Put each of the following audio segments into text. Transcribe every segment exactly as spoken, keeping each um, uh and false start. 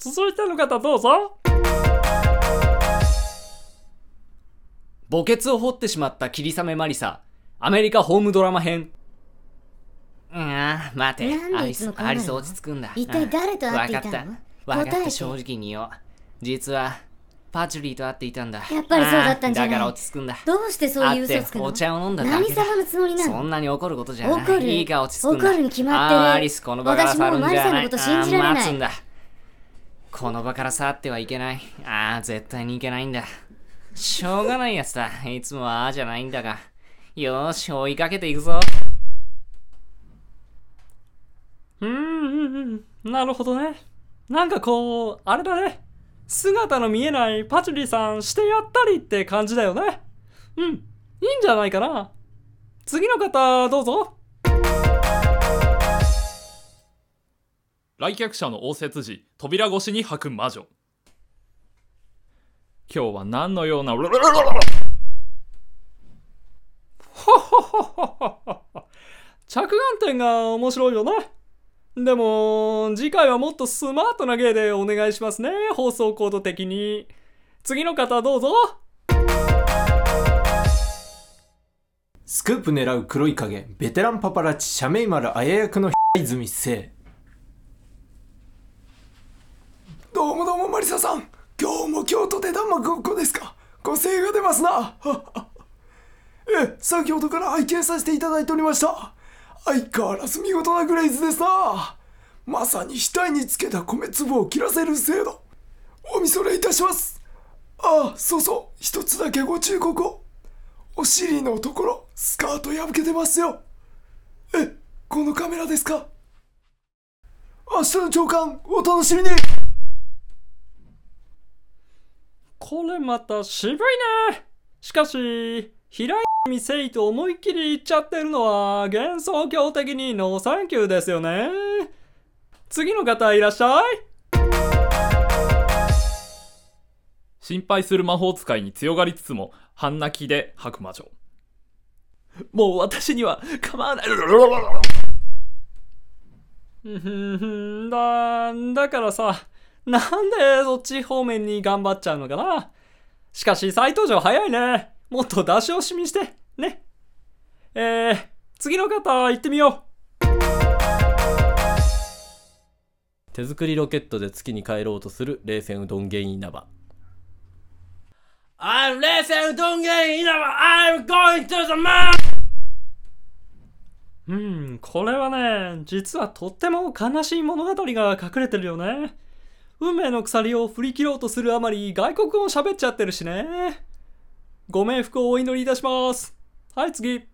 続いての方どうぞ。 墓穴を掘ってしまった霧雨マリサ、アメリカホームドラマ編。うーん、待て、アリス、アリス落ち着くんだ。 一体誰と会っていたの？ わかった、わかった、正直に言おう。実は、パチュリーと会っていたんだ。 やっぱりそうだったんじゃない？ だから落ち着くんだ。 どうしてそういう嘘つくの？ お茶を飲んだだけだ。 何様のつもりなの？ そんなに怒ることじゃない。 怒る？ いいか、落ち着くんだ。 怒るに決まってる。 あー、アリス、この場から去るんじゃない。 私もうマリさんのこと信じられない。 待つんだ。この場から去ってはいけない。ああ、絶対にいけないんだ。しょうがないやつだ。いつもはああじゃないんだが。よーし、追いかけていくぞ。 うーん、なるほどね。なんかこう、あれだね。姿の見えないパチュリーさんしてやったりって感じだよね。うん、いいんじゃないかな。次の方、どうぞ。 来客者の応接時、扉越しに吐く魔女。今日は何のようなほほほほほほ。着眼点が面白いよね。でも次回はもっとスマートな芸でお願いしますね。放送コード的に。次の方どうぞ。 スクープ狙う黒い影、ベテランパパラッチシャメイマル綾役の泉聖。 どうもどうもマリサさん、今日も京都で玉ごっこですか。ご精が出ますな。え、先ほどから拝見させていただいておりました。相変わらず見事なグレイズですな。まさに額につけた米粒を切らせる精度。お見それいたします。ああ、そうそう、一つだけご忠告を。お尻のところ、スカート破けてますよ。え、このカメラですか。明日の朝刊、お楽しみに。 これまた渋いね。しかし平泉聖と思いっきり言っちゃってるのは幻想郷的にノーサンキューですよね。次の方いらっしゃい。 心配する魔法使いに強がりつつも半泣きで吐く魔女。 もう私には構わない。 ふふふだ、だからさ、なんでそっち方面に頑張っちゃうのかな。しかし再登場早いね。もっと出し惜しみしてね。えー、次の方行ってみよう。 手作りロケットで月に帰ろうとする冷戦うどん芸稲葉。 I'm 冷戦うどん芸稲葉 I'm going to the moon。 うん、これはね、実はとっても悲しい物語が隠れてるよね。運命の鎖を振り切ろうとするあまり外国語を喋っちゃってるしね。ご冥福をお祈りいたします。はい、次。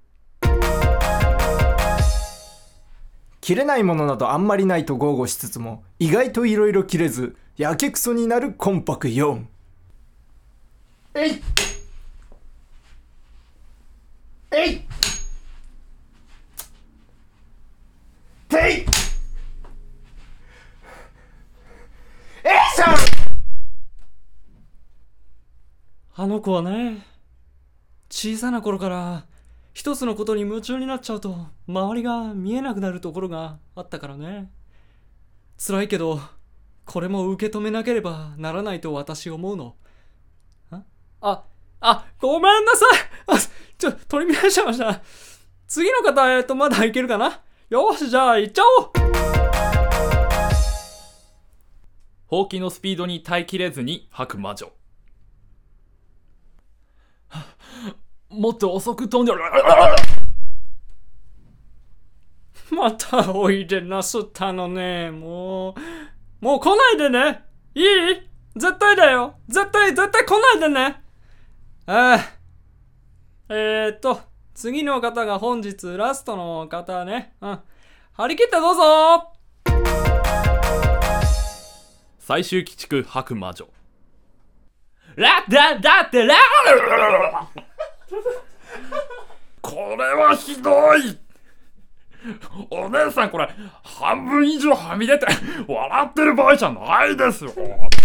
切れないものなどあんまりないと豪語しつつも意外といろいろ切れずやけくそになる魂魄よん。 えいえいていえいしょ。 あの子はね、小さな頃から一つのことに夢中になっちゃうと周りが見えなくなるところがあったからね。辛いけどこれも受け止めなければならないと私思うの。あああごめんなさい。あちょ取り乱しちゃいました。次の方、えっとまだいけるかな。よし、じゃあ行っちゃおう。 ほうきのスピードに耐えきれずに吐く魔女。もっと遅く飛んでる。 またおいでなすったのね。もうもう来ないでね。いい？絶対だよ。絶対絶対来ないでね。ああえーっと次の方が本日ラストの方ね。うん。張り切ってどうぞ。 最終鬼畜吐く魔女。 ラッダだってラこれはひどい。お姉さんこれ半分以上はみ出て笑ってる場合じゃないですよ。